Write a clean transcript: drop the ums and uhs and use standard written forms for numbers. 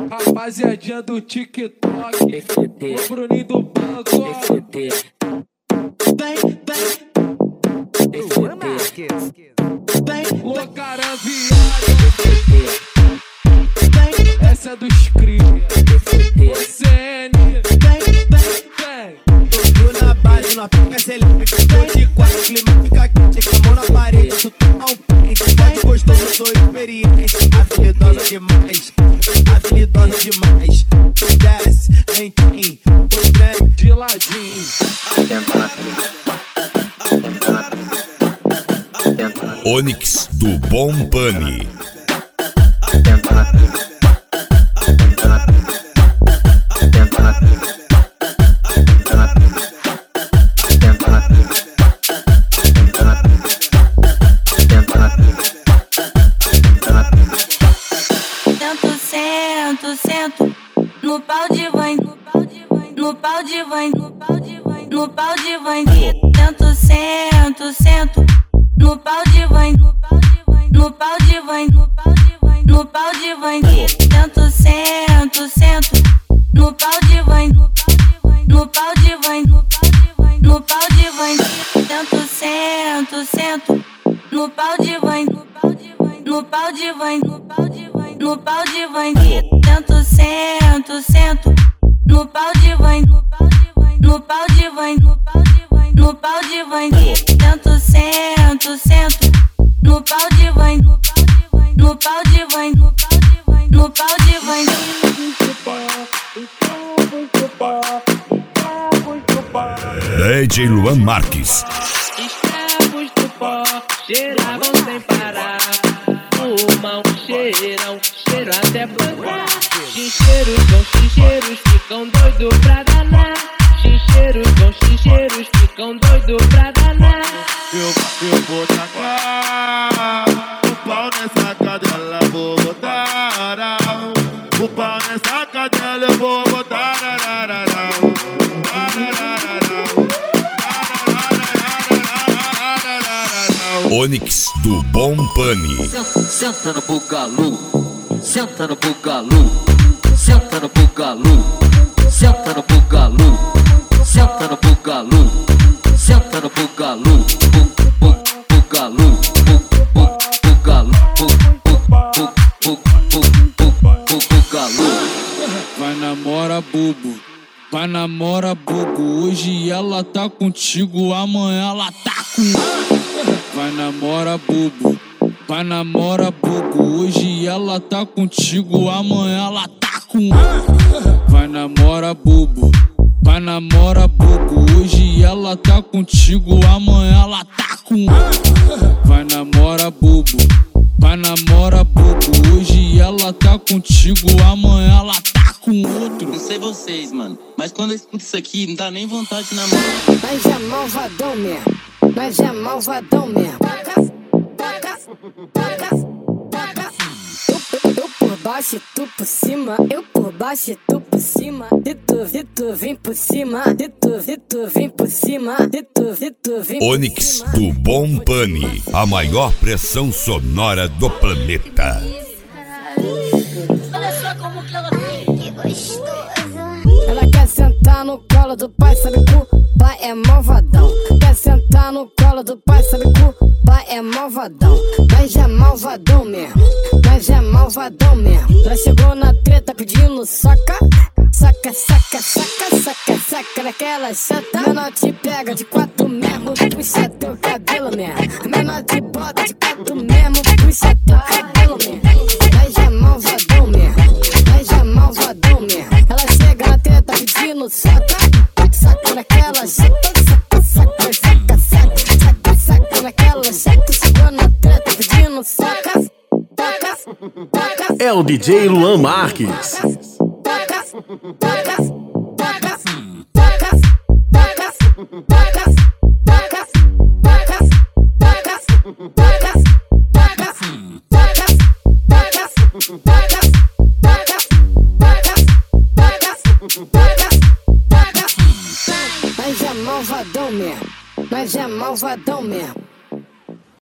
Rapaziadinha do TikTok, o Bruninho do banco. Ô cara viado, essa é dos cria. Você é tô na base, não fica seleta. Tô de quatro, clima fica quente. Com a mão na parede, tu toma um pente. Pode gostoso, sou experiente. Habilidosa demais, habilidosa demais. Desce, vem, o trem de ladinho. Onyx do Bom Bunny. Sento no pau de vãe, no pau de vãe, no pau de vãe, no pau de vãe, no pau de vãe. Sento no pau de vãe, no pau de vãe, no pau de vãe, no pau de vãe, no pau de vãe. Sento no pau de vãe, no pau de vãe, no pau de vãe, no pau de vãe, no pau de vãe. Sento no pau de vãe, no pau de vãe, no pau de vãe, no pau de vãe, no pau de vãe. Sento no pau de vãe, no pau de vãe, no pau de vãe, no pau de vãe, no pau de vãe. Sento no pau de vãe, no pau de vãe, no pau de vãe, no pau de vãe, no pau de vãe. DJ Luan Marques. Escravos do pó cheiravam sem parar. Fumam, cheiram, cheiro até plantar. Chincheiros com chincheiros ficam doidos pra danar. Chincheiros com chincheiros ficam doidos pra danar. Eu vou tacar o pau nessa cadela, vou botar o pau nessa cadela, eu vou botar. Onyx do Bom Bunny. Senta no bugalu, senta no bugalu, senta no bugalu, senta no bugalu, senta no bugalu, senta no bugalu, bugalu, bugalu. Vai namora bubo, vai namora bubo. Hoje ela tá contigo, amanhã ela tá com. Vai namora bubo, vai namora bubo. Hoje ela tá contigo, amanhã ela tá com. Vai namora bubo, vai namora bubo. Hoje ela tá contigo, amanhã ela tá com. Vai namora bubo, vai namora bubo. Hoje ela tá contigo, amanhã ela tá com outro. Não sei vocês, mano, mas quando eu escuto isso aqui, não dá nem vontade de namorar. Mas é malvadão mesmo, mas é malvadão mesmo. Eu por baixo e tu por cima, eu por baixo e tu por cima. E tu vem por cima, e tu vem por cima, e tu vem por Onyx do Bom Bunny, a maior pressão sonora do planeta. Olha só como que ela vem, que gostoso. Ela quer sentar no colo do pai, sabe que o pai é malvadão. Quer sentar no colo do pai, sabe que o pai é malvadão. Mas é malvadão mesmo, mas é malvadão mesmo. Ela chegou na treta pedindo saca, saca, saca, saca, saca, saca naquela chata. Menor te pega de quatro mesmo, puxa teu cabelo mesmo. Menor te bota de quatro mesmo, puxa teu cabelo mesmo. Mas é malvadão mesmo, mas é malvadão mesmo. Ela chega na treta pedindo saca, saca naquela chata, saca, saca, saca, saca, saca, saca naquela chata. Chegou na treta pedindo saca, saca, saca. É o DJ Luan Marques. Mas é malvadão mesmo, mas é malvadão mesmo.